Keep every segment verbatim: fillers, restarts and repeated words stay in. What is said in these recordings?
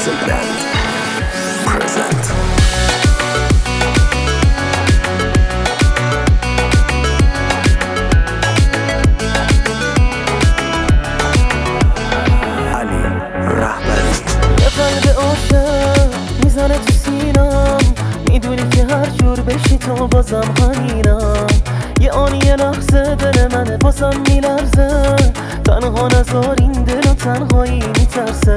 Classic Band present. علی رهبری. یه قلب عاشق میزنه تو سینم، میدونی که هر جور بشی تو بازم همینم. یه آن یه لحظه دل منه بازم میلرزه، تنها نذار این دل و تنهایی میترسه.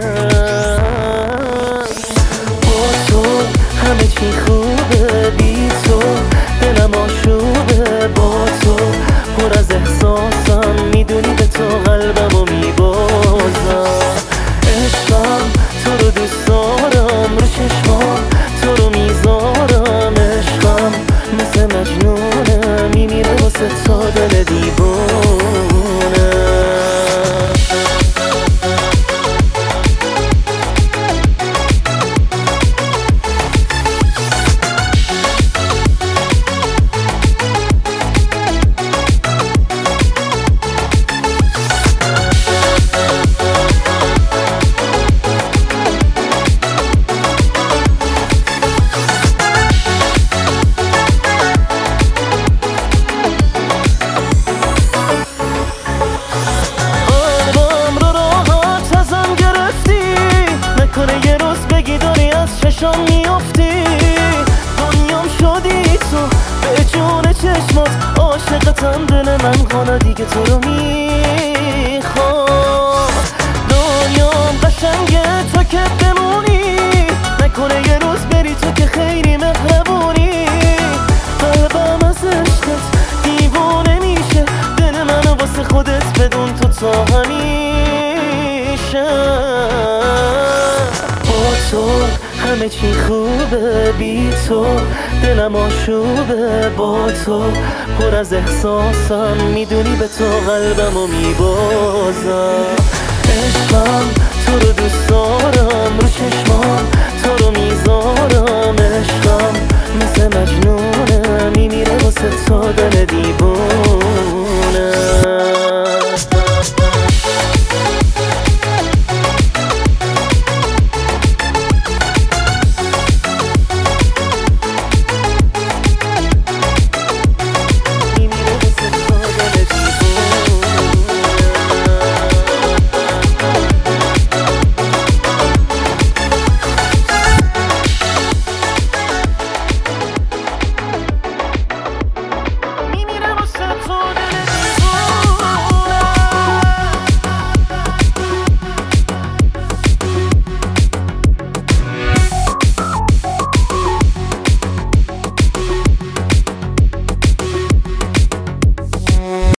با تو همه چی خوبه، بی تو دلم آشوبه. با تو پر از احساسم، میدونی به تو قلبمو میبازم. عشقم تو رو دوست دارم، رو چشمام تو رو میذارم. عشقم مثل مجنونه، میمیره واسه تو دل دیوونه. کنه یه روز بگی داری از چشام میافتی، دنیام شدی تو به جون چشمات. عاشقتم دل من حالا دیگه تو رو میخوام. دنیام قشنگه تو که بمونی، نکنه یه روز بری تو که خیلی مهربونی. قلبم از عشقت دیوونه میشه، دل منو واسه خودت بدون تو تا همیشه. تو همه چی خوبه، بی تو دلم آشوبه. با تو پر از احساسم، میدونی به تو قلبمو میبازم. عشقم تو رو دوست دارم، رو چشمام تو رو میذارم. عشقم مثل مجنونه، میمیره واسه تو دل دیوونه.